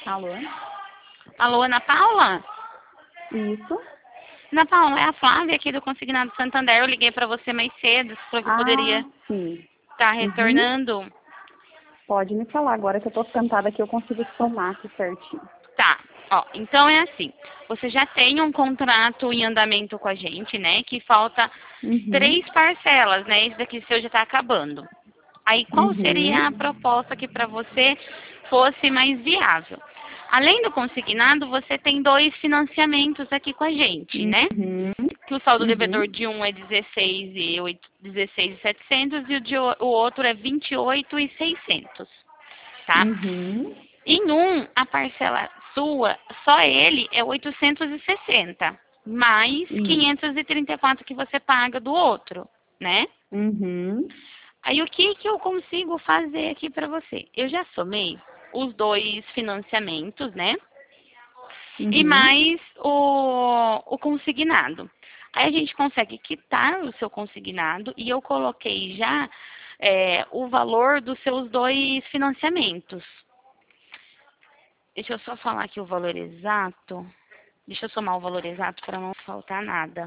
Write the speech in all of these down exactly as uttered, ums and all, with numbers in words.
Alô? Alô, Ana Paula? Isso? Ana Paula, é a Flávia aqui do Consignado Santander. Eu liguei pra você mais cedo, você falou que eu poderia Ah, sim. estar Uhum. retornando. Pode me falar, agora que eu tô sentada aqui eu consigo somar aqui certinho. Tá, ó, então é assim. Você já tem um contrato em andamento com a gente, né? Que falta Uhum. três parcelas, né? Esse daqui seu já tá acabando. Aí qual seria a Uhum. proposta que para você fosse mais viável? Além do consignado, você tem dois financiamentos aqui com a gente, né? Uhum. Que o saldo devedor Uhum. de um é dezesseis e setecentos e o de o o outro é vinte e oito e seiscentos, tá? Uhum. Em um, a parcela sua, só ele é oitocentos e sessenta, mais Isso. quinhentos e trinta e quatro que você paga do outro, né? Uhum. Aí o que que eu consigo fazer aqui para você? Eu já somei os dois financiamentos, né? E Uhum. mais o, o consignado. Aí a gente consegue quitar o seu consignado e eu coloquei já é, o valor dos seus dois financiamentos. Deixa eu só falar aqui o valor exato. Deixa eu somar o valor exato para não faltar nada.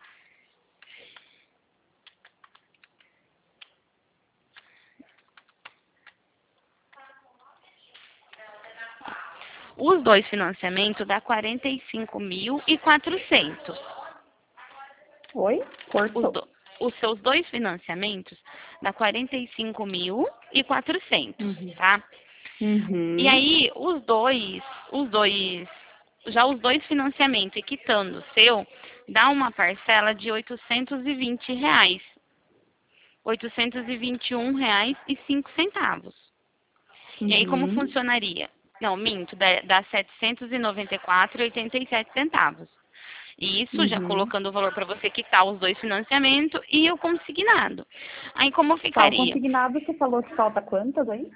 Os dois financiamentos dá quarenta e cinco mil e quatrocentos. Oi? Os, Cortou. do- os seus dois financiamentos dá quarenta e cinco mil e quatrocentos, Uhum. tá? E Uhum. aí, os dois, os dois, já os dois financiamentos, e quitando o seu, dá uma parcela de oitocentos e vinte reais. oitocentos e vinte e um reais e cinco centavos. E aí, como Uhum. funcionaria? Não, minto, dá, dá setecentos e noventa e quatro reais e oitenta e sete centavos. E isso já Uhum. colocando o valor para você quitar os dois financiamentos e o consignado. Aí como Tá, o ficaria? consignado você falou que falta quantas aí?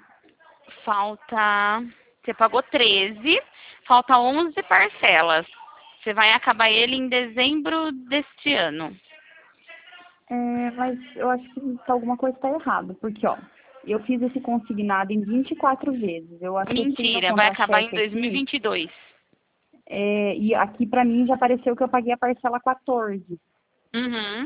Falta. Você pagou treze, falta onze parcelas. Você vai acabar ele em dezembro deste ano. É, mas eu acho que tá- alguma coisa está errada, porque, ó, eu fiz esse consignado em vinte e quatro vezes. Eu acessei meu Mentira, vai acabar em contra-cheque dois mil e aqui, vinte e dois. é, e aqui pra mim já apareceu que eu paguei a parcela quatorze. Uhum.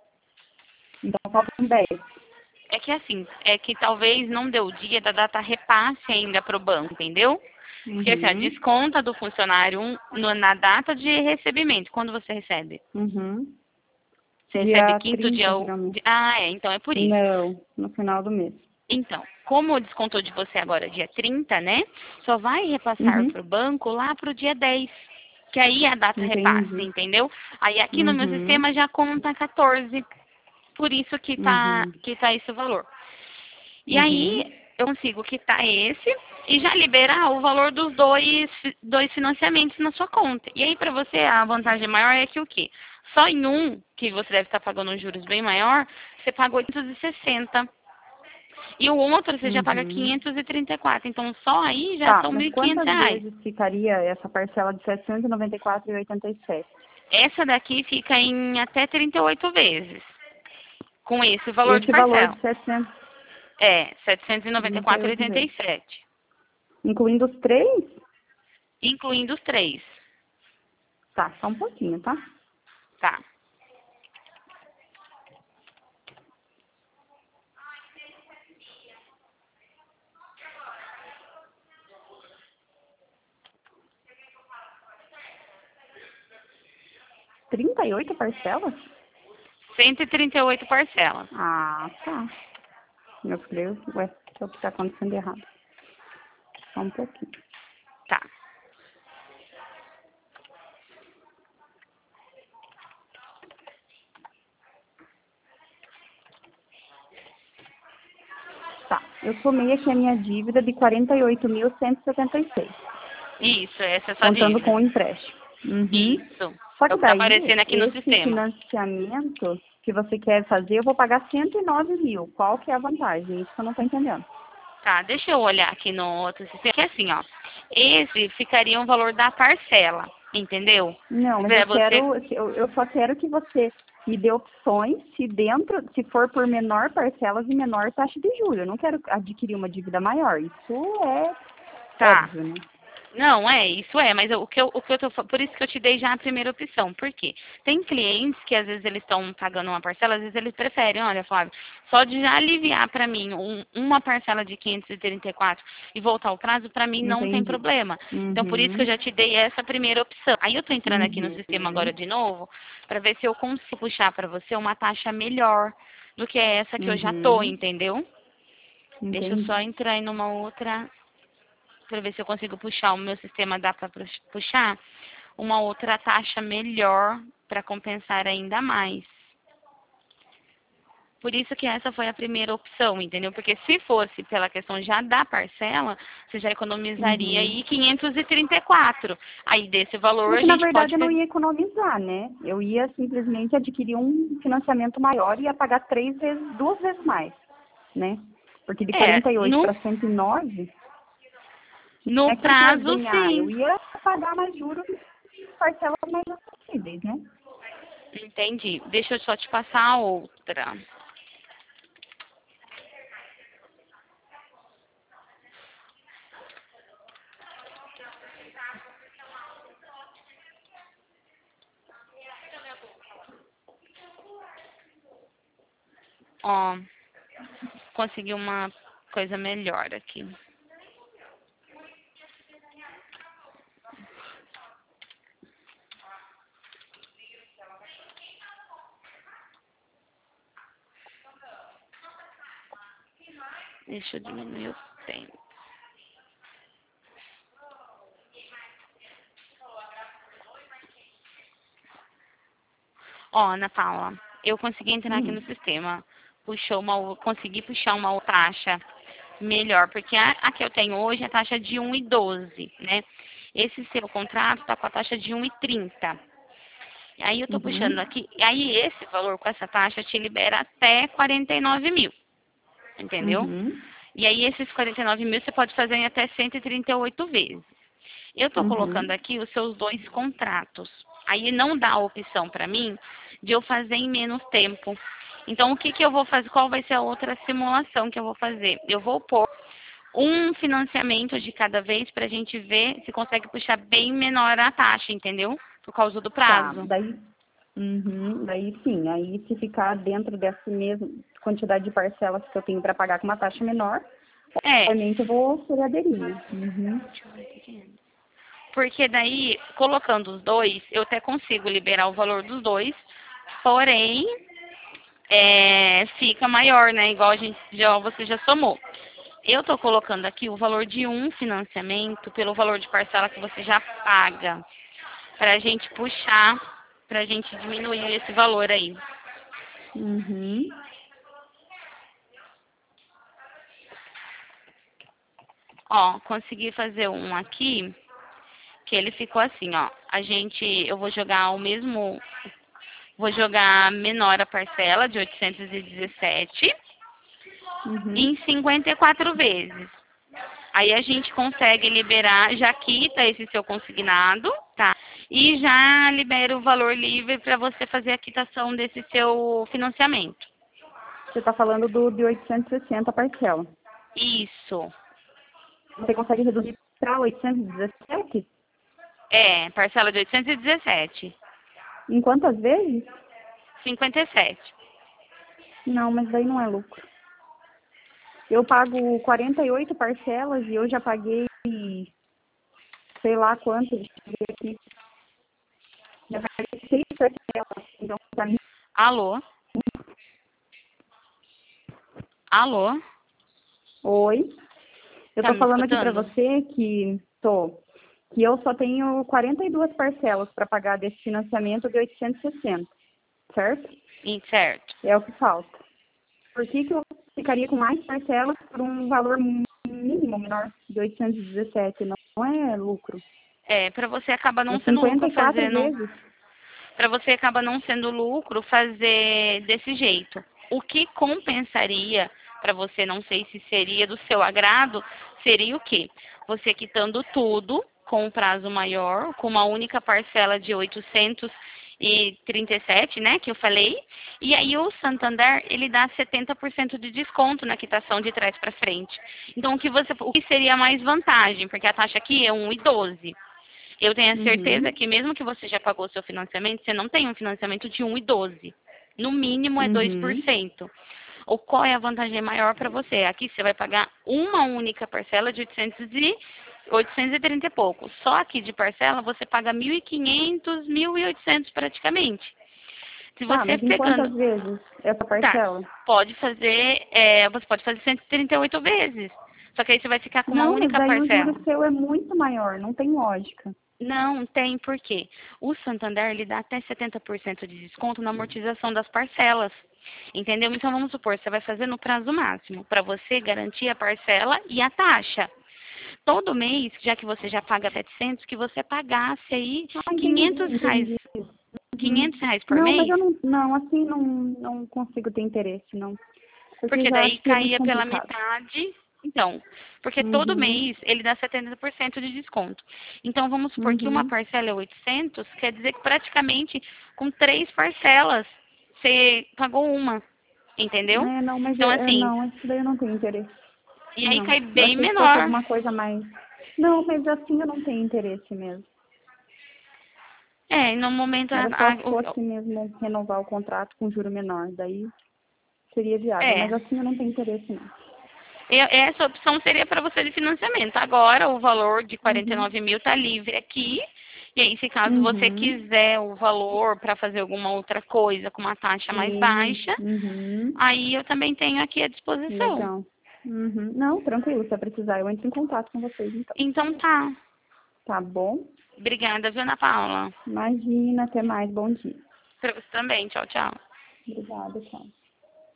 Então faltam dez. É que assim, é que talvez não deu o dia da data repasse ainda para o banco, entendeu? Porque assim, a Uhum, desconta do funcionário um, no- na data de recebimento. Quando você recebe? uhum. Você recebe Dia quinto trinta, dia. o- geralmente. de- Ah, é, então é por isso. Não, no final do mês. Então, como descontou de você agora dia trinta, né? Só vai repassar Uhum, para o banco lá para o dia dez. Que aí é a data repasse, entendi. entendeu? Aí aqui no meu Uhum, sistema já conta quatorze. Por isso que tá, uhum, que tá esse valor. E aí uhum. eu consigo quitar esse e já liberar o valor dos dois, dois financiamentos na sua conta. E aí para você a vantagem maior é que o quê? Só em um, que você deve estar pagando um juros bem maior, você paga oitocentos e sessenta. E o outro você já paga Uhum. quinhentos e trinta e quatro. Então só aí já Tá, são mas mil e quinhentos quantas reais. vezes ficaria essa parcela de setecentos e noventa e quatro e oitenta e sete? Essa daqui fica em até trinta e oito vezes. Com esse valor de Esse valor parcela. de setecentos É, e trinta e oito setecentos e noventa e quatro vírgula oitenta e vezes. sete. Incluindo os três? Incluindo os três. Tá, só um pouquinho, tá? Tá. Trinta e oito parcelas? cento e trinta e oito parcelas. Ah, tá. Eu falei, ué, o que tá acontecendo de errado? Só um pouquinho. Tá. Tá, eu somei aqui a minha dívida de quarenta e oito mil cento e setenta e seis, Isso, essa é a sua contando com dívida. o empréstimo. Uhum. Isso. Só É que o que tá daí, aparecendo aqui no esse sistema. financiamento que você quer fazer, eu vou pagar cento e nove mil. Qual que é a vantagem? Isso que eu não tô entendendo. Tá, deixa eu olhar aqui no outro sistema. Que é assim, ó. Esse ficaria o valor da parcela, entendeu? Não, mas eu Pra você. quero, eu, eu só quero que você me dê opções se dentro, se for por menor parcelas e menor taxa de juros. Eu não quero adquirir uma dívida maior. Isso é Tá. óbvio, né? Não, é, isso é, mas eu- o que eu, o que eu tô, fa- por isso que eu te dei já a primeira opção. Por quê? Tem clientes que às vezes eles estão pagando uma parcela, às vezes eles preferem, olha, Flávio, só de já aliviar para mim um- uma parcela de quinhentos e trinta e quatro e voltar ao prazo, para mim não tem Entendi. problema. Então por isso que eu Uhum. já te dei essa primeira opção. Aí eu tô entrando aqui no sistema agora Uhum. de novo, para ver se eu consigo puxar para você uma taxa melhor do que essa que eu já tô, Uhum. entendeu? Deixa eu só Entendi. entrar em numa outra para ver se eu consigo puxar. O meu sistema dá para puxar uma outra taxa melhor para compensar ainda mais. Por isso que essa foi a primeira opção, entendeu? Porque se fosse pela questão já da parcela, você já economizaria Uhum. aí quinhentos e trinta e quatro. Aí desse valor É a que, na gente verdade, pode eu não fazer. ia economizar, né? Eu ia simplesmente adquirir um financiamento maior e ia pagar três vezes, duas vezes mais, né? Porque de É, quarenta e oito no, para cento e nove, não no é que eu ia prazo, ganhar, eu sim. ia pagar mais juros e parcelas mais acessíveis, né? Entendi. Deixa eu só te passar a outra. Ó, consegui uma coisa melhor aqui. Deixa eu diminuir o tempo. Ó, Ana Paula, eu consegui entrar aqui no Hum. sistema. Puxou uma, consegui puxar uma taxa melhor, porque a, a que eu tenho hoje é a taxa de um e doze, né? Esse seu contrato está com a taxa de um e trinta. Aí eu tô puxando Uhum. aqui, aí esse valor com essa taxa te libera até quarenta e nove mil, entendeu? Uhum. E aí esses quarenta e nove mil você pode fazer em até cento e trinta e oito vezes. Eu estou colocando Uhum. aqui os seus dois contratos. Aí não dá a opção para mim de eu fazer em menos tempo. Então, o que, que eu vou fazer? Qual vai ser a outra simulação que eu vou fazer? Eu vou pôr um financiamento de cada vez para a gente ver se consegue puxar bem menor a taxa, entendeu? Por causa do Tá, prazo. daí, uhum, daí sim, aí se ficar dentro dessa mesma quantidade de parcelas que eu tenho para pagar com uma taxa menor, É, obviamente eu vou querer aderir, né? Uhum. porque daí, colocando os dois, eu até consigo liberar o valor dos dois, porém, é, fica maior, né? Igual a gente já, você já somou. Eu estou colocando aqui o valor de um financiamento pelo valor de parcela que você já paga, para a gente puxar, para a gente diminuir esse valor aí. Uhum. Ó, consegui fazer um aqui, que ele ficou assim, ó. A gente, eu vou jogar o mesmo, vou jogar menor a parcela de oitocentos e dezessete em Uhum. cinquenta e quatro vezes. Aí a gente consegue liberar, já quita esse seu consignado, tá? E já libera o valor livre para você fazer a quitação desse seu financiamento. Você está falando do de oitocentos e sessenta a parcela. Isso. Você consegue reduzir para oitocentos e dezessete? É, parcela de oitocentos e dezessete. Em quantas vezes? cinquenta e sete. Não, mas daí não é lucro. Eu pago quarenta e oito parcelas e eu já paguei sei lá quanto, deixa eu ver aqui. Já paguei seis parcelas. Então, pra mim, Alô? Alô? oi. Eu Tá tô me falando aqui pra escutando? você que tô, que eu só tenho quarenta e duas parcelas para pagar desse financiamento de oitocentos e sessenta, certo? Sim, certo. É o que falta. Por que que eu ficaria com mais parcelas por um valor mínimo menor de oitocentos e dezessete? Não é lucro. É, para você acaba É não sendo cinquenta lucro e quatro fazendo, vezes. para você acaba não sendo lucro fazer desse jeito. O que compensaria para você, não sei se seria do seu agrado, seria o quê? Você quitando tudo com um prazo maior, com uma única parcela de oitocentos e trinta e sete, né, que eu falei. E aí o Santander, ele dá setenta por cento de desconto na quitação de trás para frente. Então, o que, você, o que seria mais vantagem? Porque a taxa aqui é um e doze. Eu tenho a certeza Uhum. que mesmo que você já pagou o seu financiamento, você não tem um financiamento de um e doze. No mínimo é dois por Uhum. cento. Ou qual é a vantagem maior para você? Aqui você vai pagar uma única parcela de oitocentos e, oitocentos e trinta e pouco. Só aqui de parcela você paga mil e quinhentos, mil e oitocentos praticamente. Se Tá, você mas em pegando, quantas vezes essa tá, parcela? pode fazer, é, você pode fazer cento e trinta e oito vezes. Só que aí você vai ficar com uma Não, mas única daí o parcela. juro seu é muito maior, não tem lógica. Não, tem por quê? O Santander, ele dá até setenta por cento de desconto na amortização das parcelas. Entendeu? Então, vamos supor, você vai fazer no prazo máximo, para você garantir a parcela e a taxa. Todo mês, já que você já paga setecentos, que você pagasse aí Ah, entendi, quinhentos reais, entendi. quinhentos Uhum. reais por Não, mas mês, eu não, não, assim não, não consigo ter interesse, não. Porque porque já daí acho que é muito caía pela complicado. metade. Então, porque todo Uhum. mês ele dá setenta por cento de desconto. Então, vamos supor que uma Uhum. parcela é oitocentos, quer dizer que praticamente com três parcelas você pagou uma, entendeu? É, não, mas Então, é, é, assim, não, isso daí eu não tenho interesse. e aí Não. cai Eu bem achei que fosse menor. alguma coisa mais. Não, mas assim eu não tenho interesse mesmo. É, e no momento, a, Era só a- se o- fosse mesmo renovar o contrato com juro menor. Daí seria viável. é, Mas assim eu não tenho interesse, não. E essa opção seria para você de financiamento. Agora, o valor de quarenta e Uhum. nove mil está livre aqui. E aí, se caso você Uhum. quiser o valor para fazer alguma outra coisa com uma taxa mais Sim. baixa, Uhum. aí eu também tenho aqui à disposição. Legal. Uhum. Não, tranquilo. Se eu precisar, eu entro em contato com vocês, então. Então tá. Tá bom? Obrigada, viu, Ana Paula? Imagina. Até mais. Bom dia. Para você também. Tchau, tchau. Obrigada, tchau.